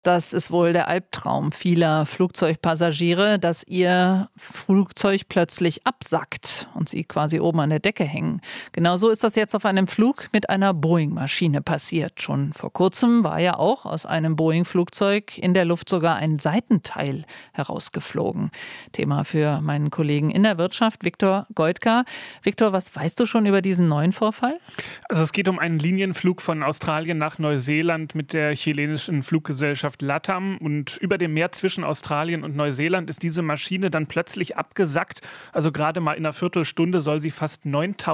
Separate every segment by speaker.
Speaker 1: Das ist wohl der Albtraum vieler Flugzeugpassagiere, dass ihr Flugzeug plötzlich absackt und sie quasi oben an der Decke hängen. Genauso ist das jetzt auf einem Flug mit einer Boeing-Maschine passiert. Schon vor kurzem war ja auch aus einem Boeing-Flugzeug in der Luft sogar ein Seitenteil herausgeflogen. Thema für meinen Kollegen in der Wirtschaft, Viktor Goldgar. Viktor, was weißt du schon über diesen neuen Vorfall?
Speaker 2: Also es geht um einen Linienflug von Australien nach Neuseeland mit der chilenischen Fluggesellschaft LATAM, und über dem Meer zwischen Australien und Neuseeland ist diese Maschine dann plötzlich abgesackt. Also gerade mal in einer Viertelstunde soll sie fast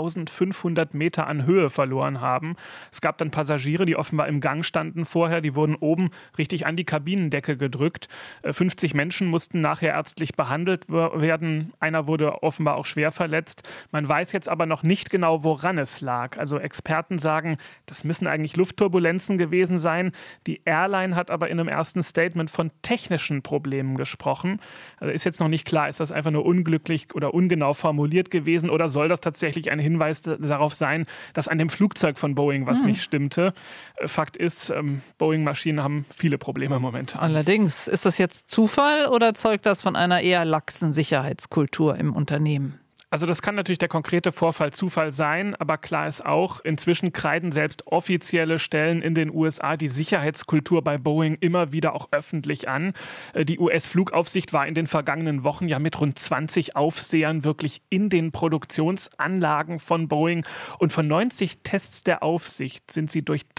Speaker 2: 9.500 Meter an Höhe verloren haben. Es gab dann Passagiere, die offenbar im Gang standen vorher, die wurden oben richtig an die Kabinendecke gedrückt. 50 Menschen mussten nachher ärztlich behandelt werden. Einer wurde offenbar auch schwer verletzt. Man weiß jetzt aber noch nicht genau, woran es lag. Also Experten sagen, das müssen eigentlich Luftturbulenzen gewesen sein. Die Airline hat aber in einem ersten Statement von technischen Problemen gesprochen. Also ist jetzt noch nicht klar, ist das einfach nur unglücklich oder ungenau formuliert gewesen oder soll das tatsächlich ein Hinweis darauf sein, dass an dem Flugzeug von Boeing was nicht stimmte. Fakt ist, Boeing-Maschinen haben viele Probleme momentan.
Speaker 1: Allerdings, ist das jetzt Zufall oder zeugt das von einer eher laxen Sicherheitskultur im Unternehmen?
Speaker 2: Also das kann natürlich der konkrete Vorfall Zufall sein, aber klar ist auch, inzwischen kreiden selbst offizielle Stellen in den USA die Sicherheitskultur bei Boeing immer wieder auch öffentlich an. Die US-Flugaufsicht war in den vergangenen Wochen ja mit rund 20 Aufsehern wirklich in den Produktionsanlagen von Boeing. Und von 90 Tests der Aufsicht sind sie durch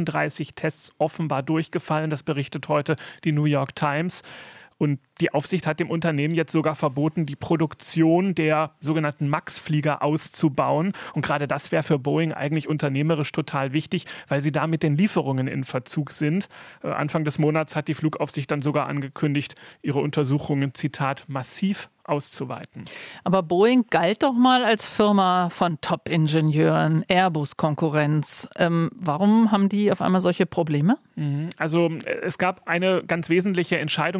Speaker 2: 33 Tests offenbar durchgefallen. Das berichtet heute die New York Times. Und die Aufsicht hat dem Unternehmen jetzt sogar verboten, die Produktion der sogenannten MAX-Flieger auszubauen. Und gerade das wäre für Boeing eigentlich unternehmerisch total wichtig, weil sie da mit den Lieferungen in Verzug sind. Anfang des Monats hat die Flugaufsicht dann sogar angekündigt, ihre Untersuchungen, Zitat, massiv auszuweiten.
Speaker 1: Aber Boeing galt doch mal als Firma von Top-Ingenieuren, Airbus-Konkurrenz. Warum haben die auf einmal solche Probleme?
Speaker 2: Also es gab eine ganz wesentliche Entscheidung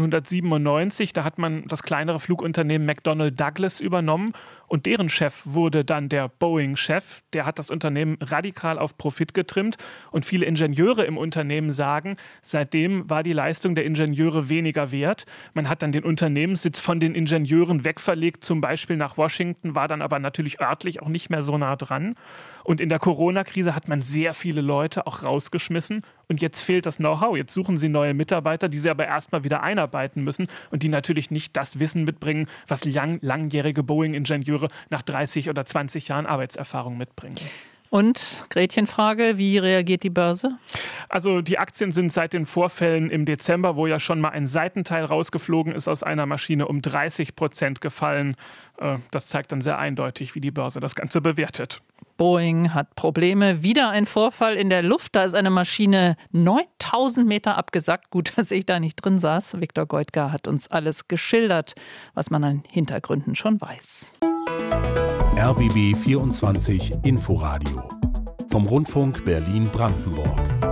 Speaker 2: 1997. Da hat man das kleinere Flugunternehmen McDonnell Douglas übernommen. Und deren Chef wurde dann der Boeing-Chef. Der hat das Unternehmen radikal auf Profit getrimmt. Und viele Ingenieure im Unternehmen sagen, seitdem war die Leistung der Ingenieure weniger wert. Man hat dann den Unternehmenssitz von den Ingenieuren wegverlegt, zum Beispiel nach Washington, war dann aber natürlich örtlich auch nicht mehr so nah dran. Und in der Corona-Krise hat man sehr viele Leute auch rausgeschmissen. Und jetzt fehlt das Know-how. Jetzt suchen sie neue Mitarbeiter, die sie aber erstmal wieder einarbeiten müssen und die natürlich nicht das Wissen mitbringen, was langjährige Boeing-Ingenieure nach 30 oder 20 Jahren Arbeitserfahrung mitbringen.
Speaker 1: Und Gretchenfrage, wie reagiert die Börse?
Speaker 2: Also die Aktien sind seit den Vorfällen im Dezember, wo ja schon mal ein Seitenteil rausgeflogen ist aus einer Maschine, um 30% gefallen. Das zeigt dann sehr eindeutig, wie die Börse das Ganze bewertet.
Speaker 1: Boeing hat Probleme. Wieder ein Vorfall in der Luft. Da ist eine Maschine 9.000 Meter abgesackt. Gut, dass ich da nicht drin saß. Viktor Goldgar hat uns alles geschildert, was man an Hintergründen schon weiß.
Speaker 3: RBB 24 Inforadio vom Rundfunk Berlin-Brandenburg.